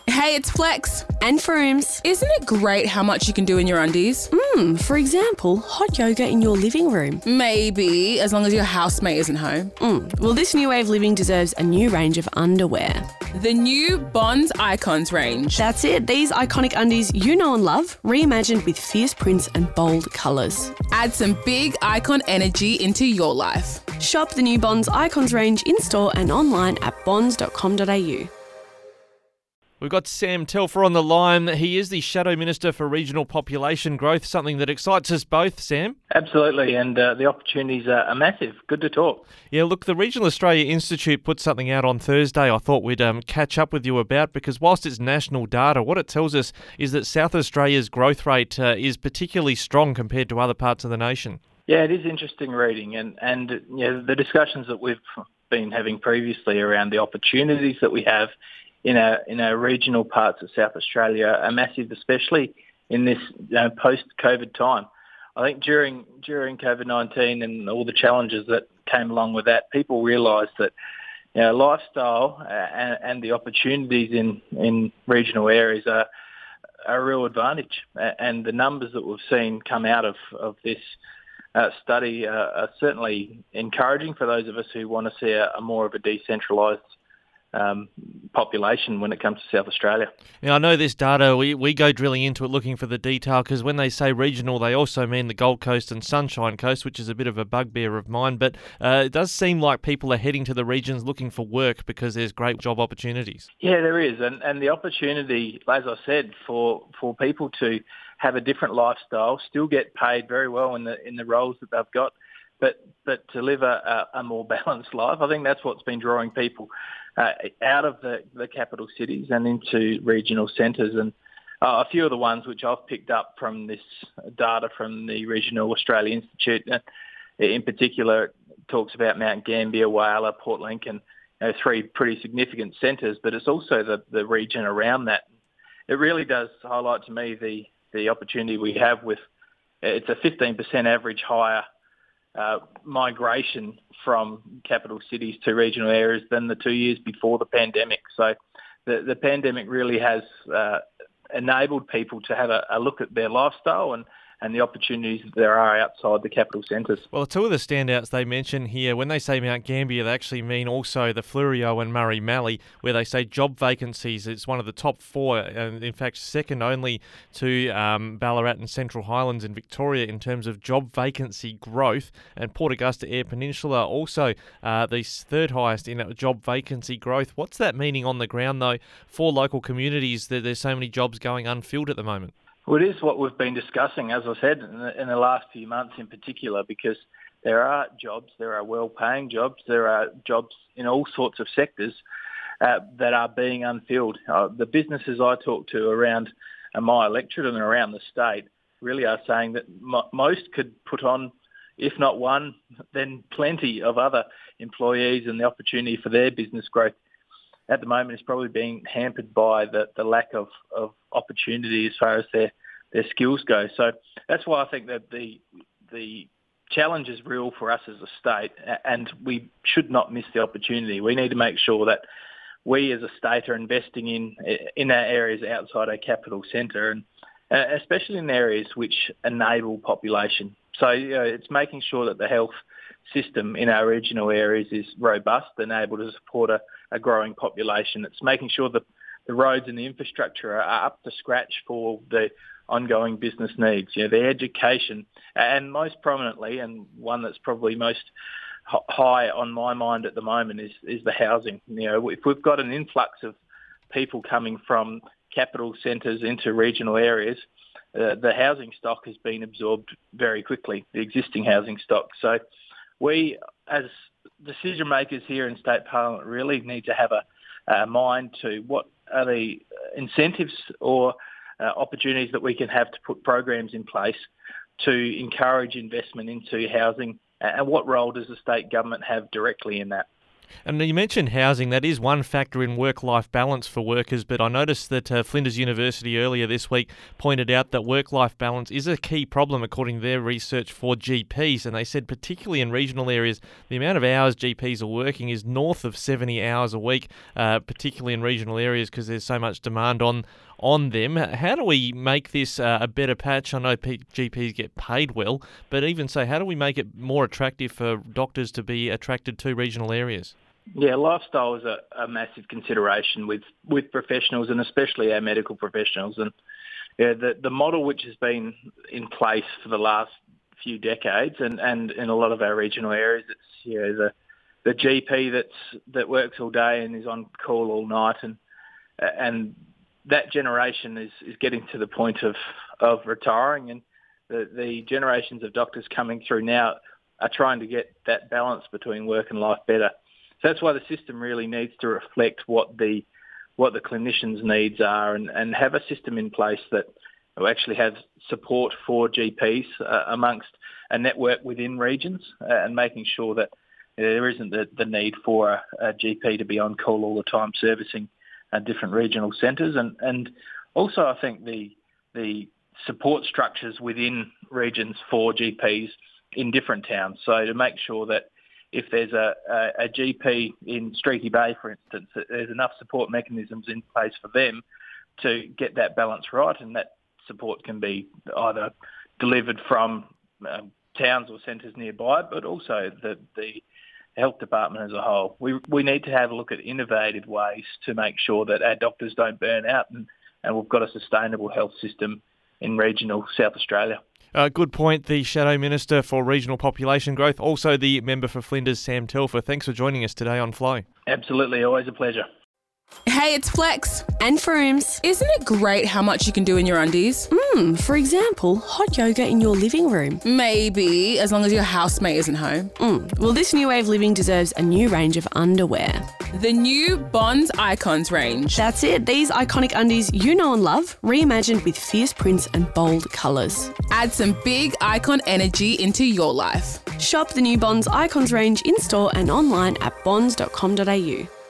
Hey, it's Flex. And Frooms. Isn't it great how much you can do in your undies? For example, hot yoga in your living room. Maybe, as long as your housemate isn't home. Well, this new way of living deserves a new range of underwear. The new Bonds Icons range. That's it. These iconic undies you know and love, reimagined with fierce prints and bold colours. Add some big icon energy into your life. Shop the new Bonds Icons range in-store and online at bonds.com.au. We've got Sam Telfer on the line. He is the Shadow Minister for Regional Population Growth, something that excites us both, Sam. Absolutely, and the opportunities are massive. Good to talk. Yeah, look, the Regional Australia Institute put something out on Thursday I thought we'd catch up with you about, because whilst it's national data, what it tells us is that South Australia's growth rate is particularly strong compared to other parts of the nation. Yeah, it is interesting reading, and the discussions that we've been having previously around the opportunities that we have in our regional parts of South Australia are massive, especially in this post-COVID time. I think during COVID-19 and all the challenges that came along with that, people realised that lifestyle and the opportunities in regional areas are a real advantage. And the numbers that we've seen come out of this study are certainly encouraging for those of us who want to see a more of a decentralised population when it comes to South Australia. Now, I know this data, we go drilling into it looking for the detail, because when they say regional, they also mean the Gold Coast and Sunshine Coast, which is a bit of a bugbear of mine. But it does seem like people are heading to the regions looking for work because there's great job opportunities. Yeah, there is. And the opportunity, as I said, for people to have a different lifestyle, still get paid very well in the roles that they've got, but to live a more balanced life. I think that's what's been drawing people out of the capital cities and into regional centres. And a few of the ones which I've picked up from this data from the Regional Australia Institute, in particular, it talks about Mount Gambier, Whyalla, Port Lincoln, three pretty significant centres, but it's also the region around that. It really does highlight to me the opportunity we have with, it's a 15% average higher migration from capital cities to regional areas than the 2 years before the pandemic. So the pandemic really has enabled people to have a look at their lifestyle and the opportunities that there are outside the capital centres. Well, two of the standouts they mention here, when they say Mount Gambier, they actually mean also the Fleurieu and Murray Mallee, where they say job vacancies. It's one of the top four, and in fact second only to Ballarat and Central Highlands in Victoria in terms of job vacancy growth. And Port Augusta Eyre Peninsula also the third highest in job vacancy growth. What's that meaning on the ground, though, for local communities that there's so many jobs going unfilled at the moment? Well, it is what we've been discussing, as I said, in the last few months in particular, because there are jobs, there are well-paying jobs, there are jobs in all sorts of sectors that are being unfilled. The businesses I talk to around my electorate and around the state really are saying that most could put on, if not one, then plenty of other employees, and the opportunity for their business growth at the moment is probably being hampered by the lack of opportunity as far as their skills go. So that's why I think that the challenge is real for us as a state, and we should not miss the opportunity. We need to make sure that we as a state are investing in our areas outside our capital centre, and especially in areas which enable population. So it's making sure that the health system in our regional areas is robust and able to support a growing population. It's making sure that the roads and the infrastructure are up to scratch for the ongoing business needs. The education, and most prominently, and one that's probably most high on my mind at the moment, is the housing. If we've got an influx of people coming from capital centres into regional areas, the housing stock has been absorbed very quickly, the existing housing stock. So we, as decision makers here in State Parliament, really need to have a mind to what are the incentives or opportunities that we can have to put programs in place to encourage investment into housing, and what role does the state government have directly in that? And you mentioned housing. That is one factor in work-life balance for workers, but I noticed that Flinders University earlier this week pointed out that work-life balance is a key problem according to their research for GPs, and they said particularly in regional areas, the amount of hours GPs are working is north of 70 hours a week, particularly in regional areas because there's so much demand on them. How do we make this a better patch? I know GPs get paid well, but even so, how do we make it more attractive for doctors to be attracted to regional areas? Yeah, lifestyle is a massive consideration with professionals, and especially our medical professionals. And yeah, the model which has been in place for the last few decades, and in a lot of our regional areas, it's the GP that works all day and is on call all night, and that generation is getting to the point of retiring, and the generations of doctors coming through now are trying to get that balance between work and life better. So that's why the system really needs to reflect what the clinicians' needs are, and have a system in place that will actually have support for GPs amongst a network within regions, and making sure that there isn't the need for a GP to be on call all the time servicing different regional centres. And also I think the support structures within regions for GPs in different towns. So to make sure that if there's a GP in Streaky Bay, for instance, there's enough support mechanisms in place for them to get that balance right, and that support can be either delivered from towns or centres nearby, but also the health department as a whole. We need to have a look at innovative ways to make sure that our doctors don't burn out, and we've got a sustainable health system in regional South Australia. Good point. The Shadow Minister for Regional Population Growth, also the member for Flinders, Sam Telfer. Thanks for joining us today on Flow. Absolutely, always a pleasure. Hey, it's Flex. And Frooms. Isn't it great how much you can do in your undies? For example, hot yoga in your living room. Maybe, as long as your housemate isn't home. Well, this new way of living deserves a new range of underwear. The new Bonds Icons range. That's it. These iconic undies you know and love, reimagined with fierce prints and bold colours. Add some big icon energy into your life. Shop the new Bonds Icons range in-store and online at bonds.com.au.